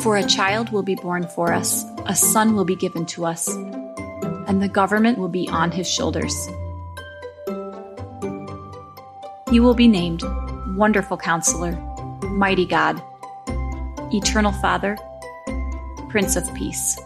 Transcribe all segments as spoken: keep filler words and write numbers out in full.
For a child will be born for us, a son will be given to us, and the government will be on his shoulders. He will be named Wonderful Counselor, Mighty God, Eternal Father, Prince of Peace.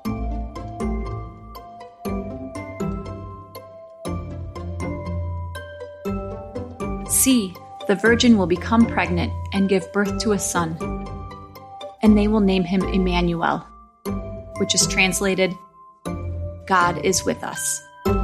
See, the virgin will become pregnant and give birth to a son, and they will name him Emmanuel, which is translated, God is with us.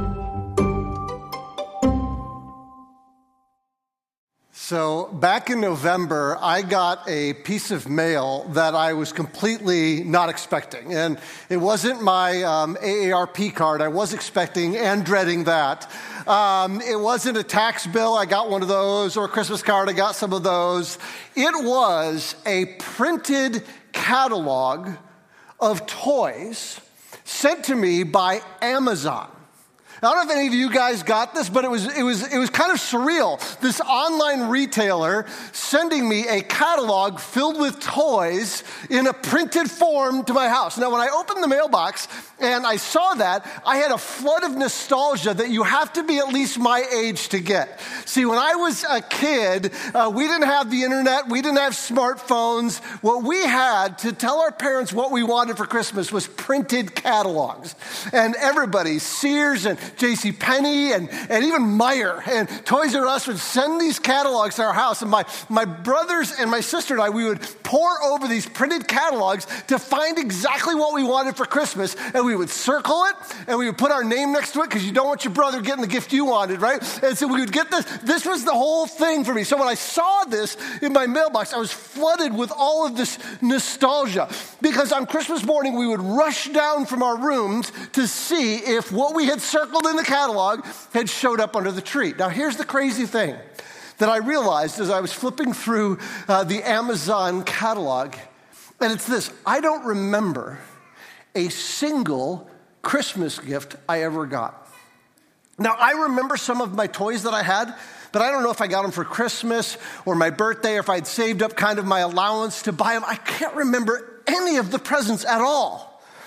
So back in November, I got a piece of mail that I was completely not expecting. And it wasn't my um, A A R P card. I was expecting and dreading that. Um, it wasn't a tax bill. I got one of those. Or a Christmas card. I got some of those. It was a printed catalog of toys sent to me by Amazon. I don't know if any of you guys got this, but it was it was it was kind of surreal. This online retailer sending me a catalog filled with toys in a printed form to my house. Now, when I opened the mailbox and I saw that, I had a flood of nostalgia that you have to be at least my age to get. See, when I was a kid, uh, we didn't have the internet, we didn't have smartphones. What we had to tell our parents what we wanted for Christmas was printed catalogs. And everybody, Sears and JCPenney and, and even Meijer and Toys R Us would send these catalogs to our house. And my, my brothers and my sister and I, we would pore over these printed catalogs to find exactly what we wanted for Christmas. And we would circle it and we would put our name next to it because you don't want your brother getting the gift you wanted, right? And so we would get this. This was the whole thing for me. So when I saw this in my mailbox, I was flooded with all of this nostalgia because on Christmas morning, we would rush down from our rooms to see if what we had circled in the catalog had showed up under the tree. Now, here's the crazy thing that I realized as I was flipping through uh, the Amazon catalog, and it's this: I don't remember a single Christmas gift I ever got. Now, I remember some of my toys that I had, but I don't know if I got them for Christmas or my birthday or if I'd saved up kind of my allowance to buy them. I can't remember any of the presents at all.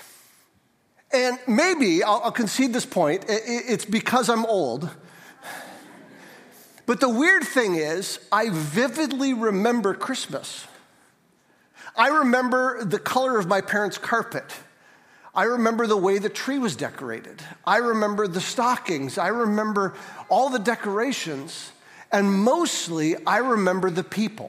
And maybe, I'll, I'll concede this point, it, it's because I'm old. But the weird thing is, I vividly remember Christmas. I remember the color of my parents' carpet. I remember the way the tree was decorated. I remember the stockings. I remember all the decorations. And mostly, I remember the people.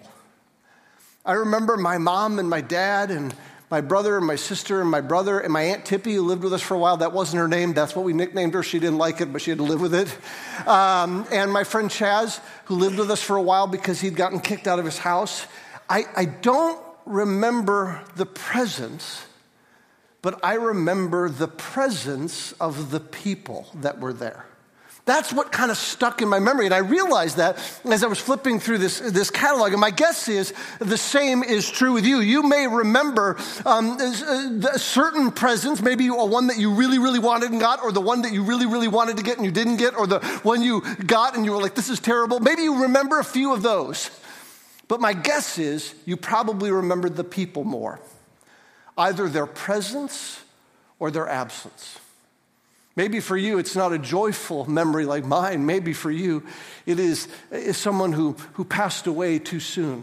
I remember my mom and my dad and my brother and my sister and my brother and my Aunt Tippy, who lived with us for a while. That wasn't her name. That's what we nicknamed her. She didn't like it, but she had to live with it. Um, and my friend Chaz, who lived with us for a while because he'd gotten kicked out of his house. I, I don't remember the presents, but I remember the presence of the people that were there. That's what kind of stuck in my memory. And I realized that as I was flipping through this, this catalog. And my guess is the same is true with you. You may remember um, certain presents, maybe one that you really, really wanted and got, or the one that you really, really wanted to get and you didn't get, or the one you got and you were like, this is terrible. Maybe you remember a few of those. But my guess is you probably remembered the people more, either their presence or their absence. Maybe for you, it's not a joyful memory like mine. Maybe for you, it is, is someone who, who passed away too soon,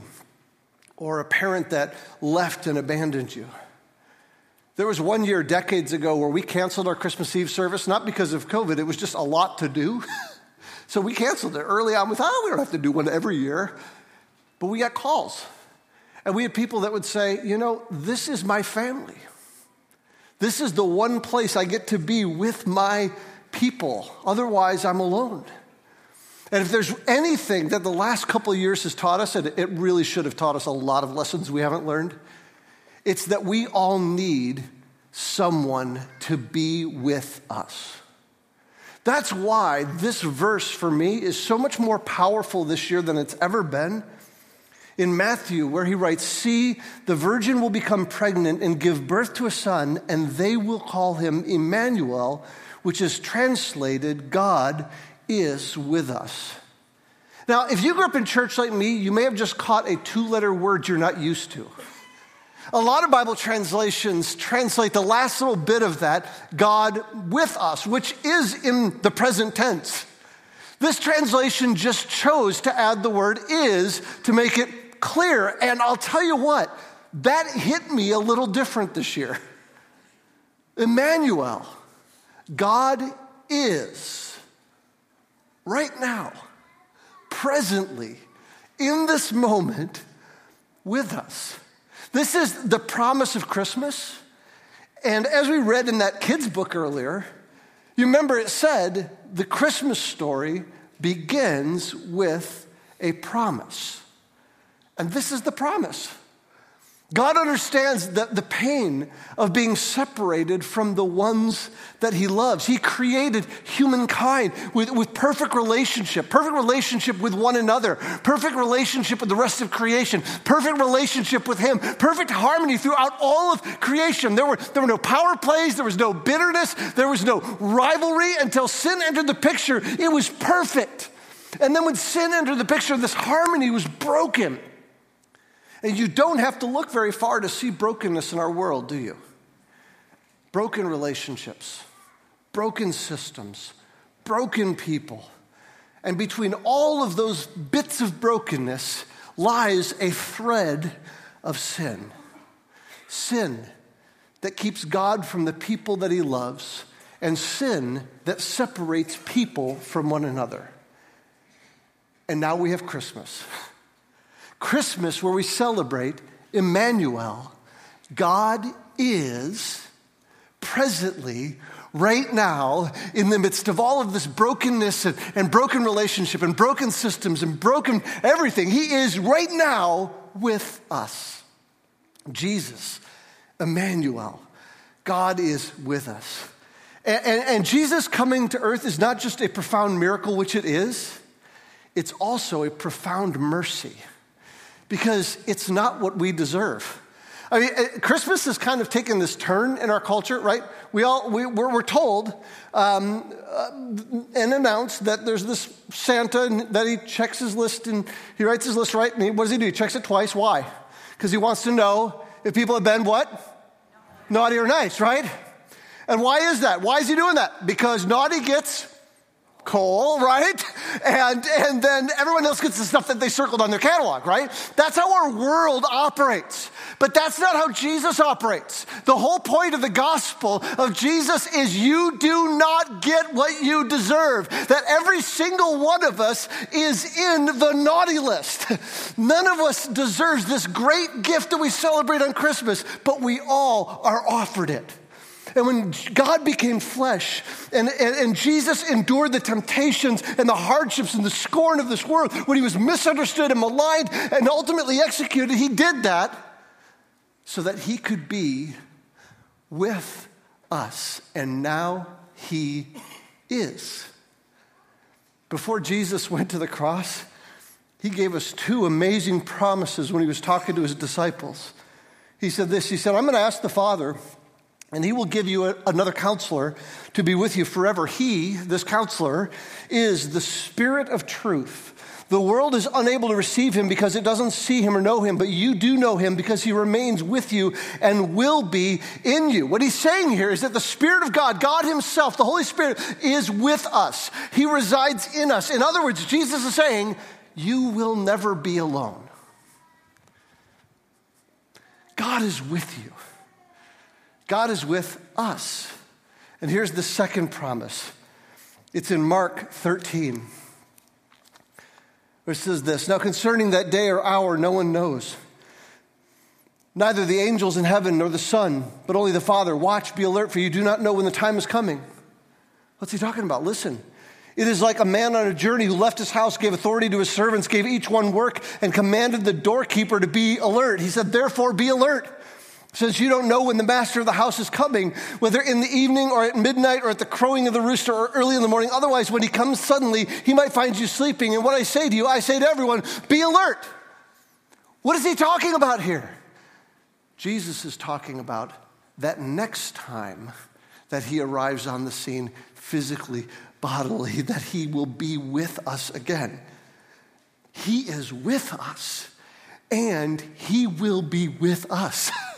or a parent that left and abandoned you. There was one year decades ago where we canceled our Christmas Eve service, not because of COVID. It was just a lot to do. So we canceled it early on. We thought, oh, we don't have to do one every year. But we got calls. And we had people that would say, you know, this is my family. This is the one place I get to be with my people. Otherwise, I'm alone. And if there's anything that the last couple of years has taught us, and it really should have taught us a lot of lessons we haven't learned, it's that we all need someone to be with us. That's why this verse for me is so much more powerful this year than it's ever been. In Matthew, where he writes, see, the virgin will become pregnant and give birth to a son, and they will call him Emmanuel, which is translated, God is with us. Now, if you grew up in church like me, you may have just caught a two-letter word you're not used to. A lot of Bible translations translate the last little bit of that, God with us, which is in the present tense. This translation just chose to add the word is to make it clear. And I'll tell you what, that hit me a little different this year. Emmanuel, God is right now, presently, in this moment with us. This is the promise of Christmas. And as we read in that kids' book earlier, you remember it said the Christmas story begins with a promise. And this is the promise. God understands the, the pain of being separated from the ones that he loves. He created humankind with, with perfect relationship, perfect relationship with one another, perfect relationship with the rest of creation, perfect relationship with him, perfect harmony throughout all of creation. There were, there were no power plays, there was no bitterness, there was no rivalry until sin entered the picture. It was perfect. And then when sin entered the picture, this harmony was broken. And you don't have to look very far to see brokenness in our world, do you? Broken relationships, broken systems, broken people. And between all of those bits of brokenness lies a thread of sin. Sin that keeps God from the people that he loves, and sin that separates people from one another. And now we have Christmas. Christmas, where we celebrate Emmanuel, God is presently, right now, in the midst of all of this brokenness and, and broken relationship and broken systems and broken everything. He is right now with us. Jesus, Emmanuel, God is with us. And, and, and Jesus coming to earth is not just a profound miracle, which it is, it's also a profound mercy. Because it's not what we deserve. I mean, Christmas has kind of taken this turn in our culture, right? We all, we, we're, we're told um, uh, and announced that there's this Santa and that he checks his list and he writes his list right. And he, what does he do? He checks it twice. Why? Because he wants to know if people have been what? Naughty or nice, right? And why is that? Why is he doing that? Because naughty gets coal, right? And and then everyone else gets the stuff that they circled on their catalog, right? That's how our world operates. But that's not how Jesus operates. The whole point of the gospel of Jesus is you do not get what you deserve. That every single one of us is in the naughty list. None of us deserves this great gift that we celebrate on Christmas, but we all are offered it. And when God became flesh and, and, and Jesus endured the temptations and the hardships and the scorn of this world, when he was misunderstood and maligned and ultimately executed, he did that so that he could be with us. And now he is. Before Jesus went to the cross, he gave us two amazing promises when he was talking to his disciples. He said this, he said, I'm going to ask the Father, and he will give you a, another counselor to be with you forever. He, this counselor, is the Spirit of truth. The world is unable to receive him because it doesn't see him or know him, but you do know him because he remains with you and will be in you. What he's saying here is that the Spirit of God, God himself, the Holy Spirit, is with us. He resides in us. In other words, Jesus is saying, you will never be alone. God is with you. God is with us. And here's the second promise. It's in Mark thirteen, where it says this, now concerning that day or hour, no one knows. Neither the angels in heaven nor the Son, but only the Father. Watch, be alert, for you do not know when the time is coming. What's he talking about? Listen. It is like a man on a journey who left his house, gave authority to his servants, gave each one work, and commanded the doorkeeper to be alert. He said, therefore, be alert. Since you don't know when the master of the house is coming, whether in the evening or at midnight or at the crowing of the rooster or early in the morning. Otherwise, when he comes suddenly, he might find you sleeping. And what I say to you, I say to everyone, be alert. What is he talking about here? Jesus is talking about that next time that he arrives on the scene physically, bodily, that he will be with us again. He is with us, and he will be with us.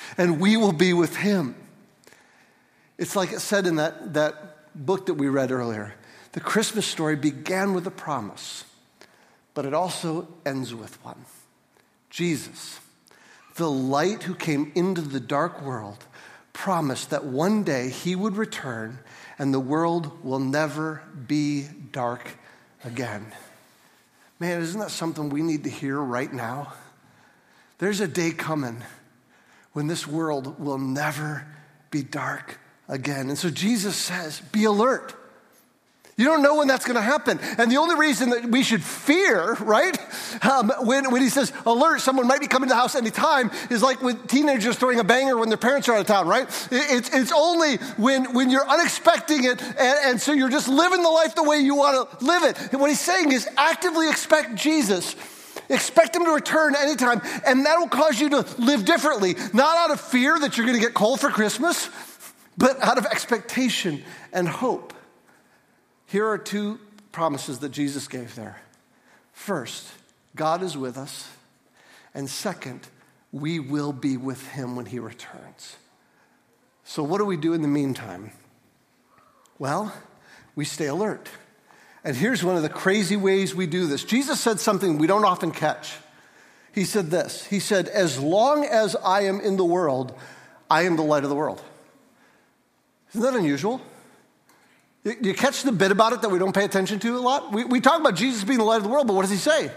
and we will be with him. It's like it said in that, that book that we read earlier. The Christmas story began with a promise, but it also ends with one. Jesus, the light who came into the dark world, promised that one day he would return and the world will never be dark again. Man, isn't that something we need to hear right now? There's a day coming when this world will never be dark again. And so Jesus says, be alert. You don't know when that's going to happen. And the only reason that we should fear, right, um, when, when he says alert, someone might be coming to the house anytime, is like with teenagers throwing a banger when their parents are out of town, right? It, it's, it's only when, when you're unexpecting it, and, and so you're just living the life the way you want to live it. And what he's saying is actively expect Jesus. Expect him to return anytime, and that will cause you to live differently, not out of fear that you're going to get cold for Christmas, but out of expectation and hope. Here are two promises that Jesus gave there. First, God is with us. And second, we will be with him when he returns. So what do we do in the meantime? Well, we stay alert. And here's one of the crazy ways we do this. Jesus said something we don't often catch. He said this. He said, as long as I am in the world, I am the light of the world. Isn't that unusual? You catch the bit about it that we don't pay attention to a lot? We, we talk about Jesus being the light of the world, but what does he say?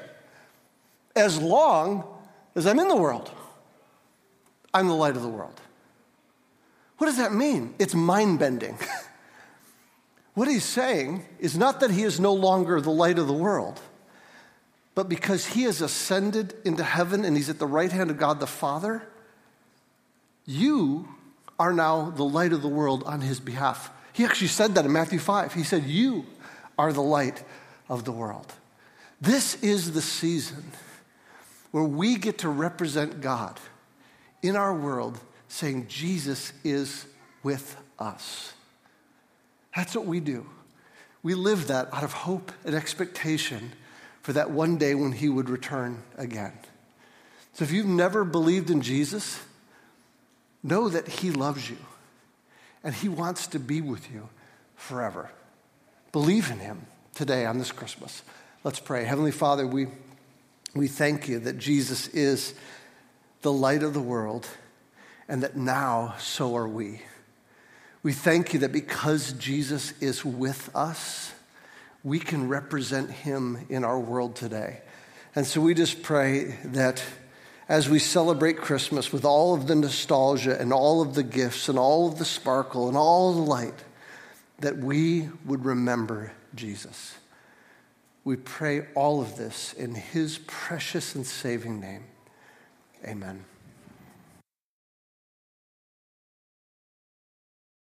As long as I'm in the world, I'm the light of the world. What does that mean? It's mind-bending. What he's saying is not that he is no longer the light of the world, but because he has ascended into heaven and he's at the right hand of God the Father, you are now the light of the world on his behalf. He actually said that in Matthew five. He said, you are the light of the world. This is the season where we get to represent God in our world, saying Jesus is with us. That's what we do. We live that out of hope and expectation for that one day when he would return again. So if you've never believed in Jesus, know that he loves you. And he wants to be with you forever. Believe in him today on this Christmas. Let's pray. Heavenly Father, we, we thank you that Jesus is the light of the world and that now so are we. We thank you that because Jesus is with us, we can represent him in our world today. And so we just pray that as we celebrate Christmas with all of the nostalgia and all of the gifts and all of the sparkle and all the light, that we would remember Jesus. We pray all of this in his precious and saving name. Amen.